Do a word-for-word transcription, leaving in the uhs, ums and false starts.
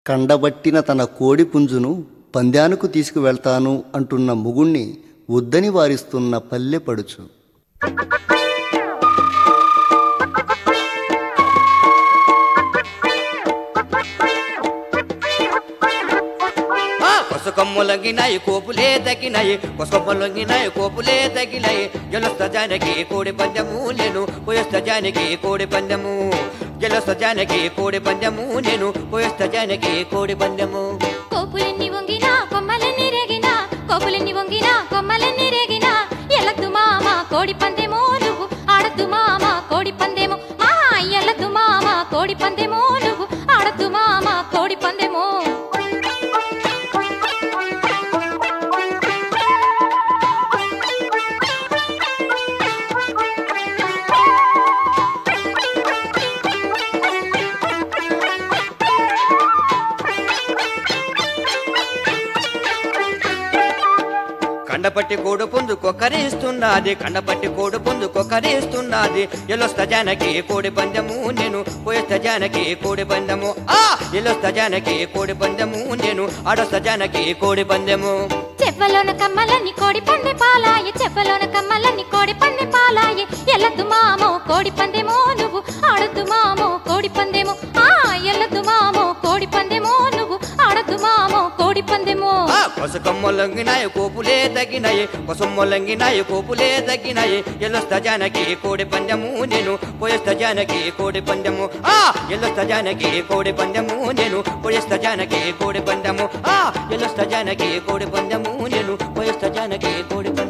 కండబట్టిన తన కోడి పుంజును పందానికి తీసుకువెళ్తాను అంటున్న మొగుణ్ణి వద్దని వారిస్తున్న పల్లెపడుచు. కొమ్మలొంగినాయి కోపులే తగ్గినాయి కొమ్మలొంగినాయి కోపులే తగ్గినాయి గెలుస్త జానకి కోడి పందెము నేను పోయొస్త జానకి కోడి పందెము గెలుస్త జానకి కోడి పందెము నేను పోయొస్త జానకి కోడి పందెము. కోపులెన్ని వంగినా కొమ్మలెన్ని రేగినా కోపులెన్ని వంగినా కొమ్మలెన్ని రేగినా ఎల్లద్దు మామ కోడి పందెము నువ్వు ఆడద్దు మామ కోడి పందెము మా ఎల్లద్దు మామ కోడి పందెము నువ్వు ఆడద్దు మామ కోడి పందెము. కండపట్టి కోడు పుంజు కొక్కరిస్తున్నది కండపట్టి కోడు పుంజు కొక్కరిస్తున్నది ఎల్లొస్త జానకి కోడి పందెము నేను పోయొస్త జానకి కోడి పందెము ఆ ఎల్లొస్త జానకి కోడి పందెము నేను ఆడొస్త జానకి కోడి పందెము. చెవ్వలోన కమ్మలని కోడి పందె పాలాయే చెవ్వలోన కమ్మలని కోడి పందె పాలాయే ఎల్లద్దు మామో కోడి పందెమో నువ్వు ఆడద్దు మామో కోడి పందెము ఆ ఎల్లద్దు మామో కోడి పందెమో నువ్వు ఆడద్దు మామో కోడి పందెము. కొసకొమ్మలొంగినాయి కోపులే తగ్గినాయి కొసమ్మొలంగినాయి కోపులే తగ్గినాయి ఎల్లొస్త జానకి కోడి పందెము నేను పోయొస్త జానకి కోడి పందెము ఆ ఎల్లొస్త జానకి కోడి పందెము నేను పోయొస్త జానకి కోడి పందెము ఆ ఎల్లొస్త జానకి కోడి పందెము నేను పోయొస్త జానకి కోడి పందెము.